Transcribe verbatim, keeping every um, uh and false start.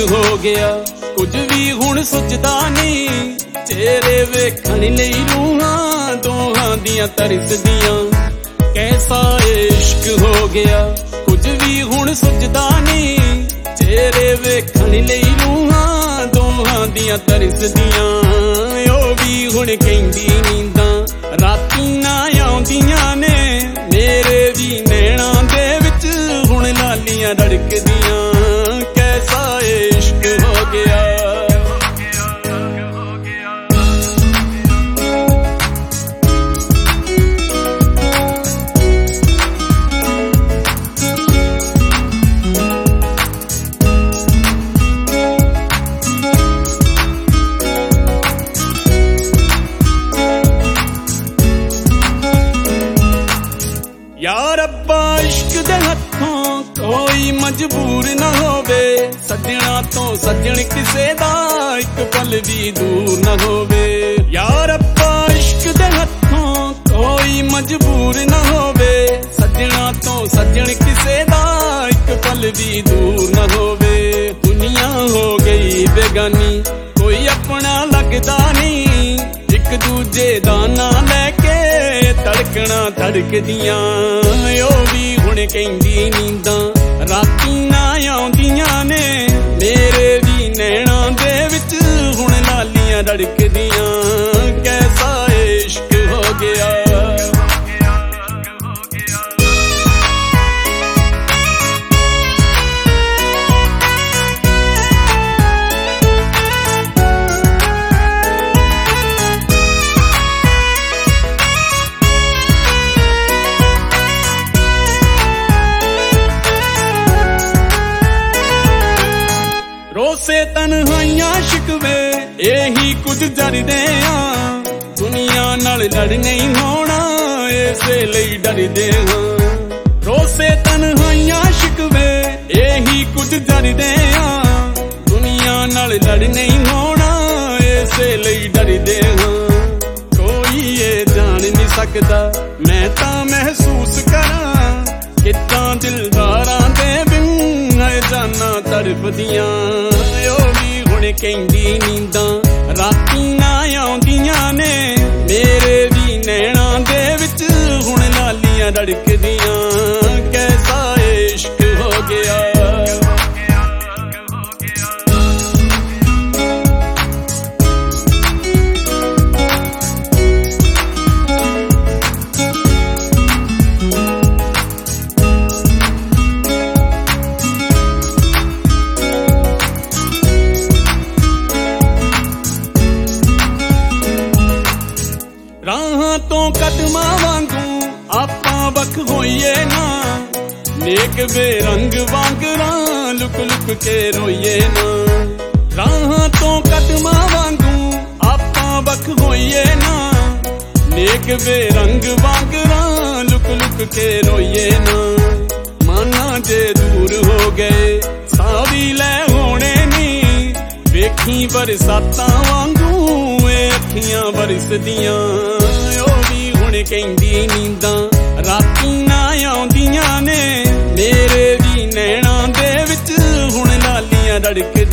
हो गया कुछ भी हुण सुझदा नहीं चेहरे वेखण लई रूहां दोहां दियां तरसदियां कैसा इश्क हो गया कुछ भी हुण सुझदा नहीं चेहरे वेखण लई रूहां दोहां दियां तरसदियां ओ भी हुण कहंदी नींदां राती ना आउंदियां ने मेरे भी नैणां दे विच हुण लालियां रड़कदियां कैसा इश्क हो गया यार अब्बा इश्क दे हथों कोई मजबूर न होवे सजना तो सजन किसे दा एक पल भी दूर न होवे यार अब्बा इश्क दे हथों कोई मजबूर न होवे सजना तो सजन किसे दा एक पल भी दूर न होवे दुनिया हो गई बेगानी कोई अपना लगदा नहीं एक दूजे दा ना लेके धड़कना धड़कदियां ओ भी हुण कहंदी नींदां राती ना आउंदियां ने मेरे भी नैणां दे विच हुण लालियां रड़कदियां कैसा इश्क हो गया रोसे तन्हाइयां शिकवे यही कुछ जरदे हां दुनिया नाल लड़ नहीं होना इसे लई डरदे हां रोसे तन्हाइयां शिकवे यही कुछ जरदे हां दुनिया नाल लड़ नहीं होना इसे लई डरदे हां कोई ये जान नहीं सकदा मैं तां महसूस करां कितां दिलदारां दे बिन जाना तड़पदियां ओ भी हुण कहंदी नींदां राती ना आउंदियां ने मेरे भी नैणां दे विच हुण लालियां रड़कदियां कैसा इश्क हो गया राहां तो कदमां वांगू आपां बख होइए ना नेक बेरंग वांगरां लुक लुक के रोइए ना राहां तो कदमां वांगू आपां बख होइए ना नेक बेरंग वांगरां लुक लुक के रोइए ना माना जे दूर हो गए सावी लै होने नी वेखी बरसातां वांगू अखियां बरसदियां ओ भी हुण कहंदी नींदां राती ना आउंदियां ने मेरे भी नैणां दे विच हुण लालियां रड़क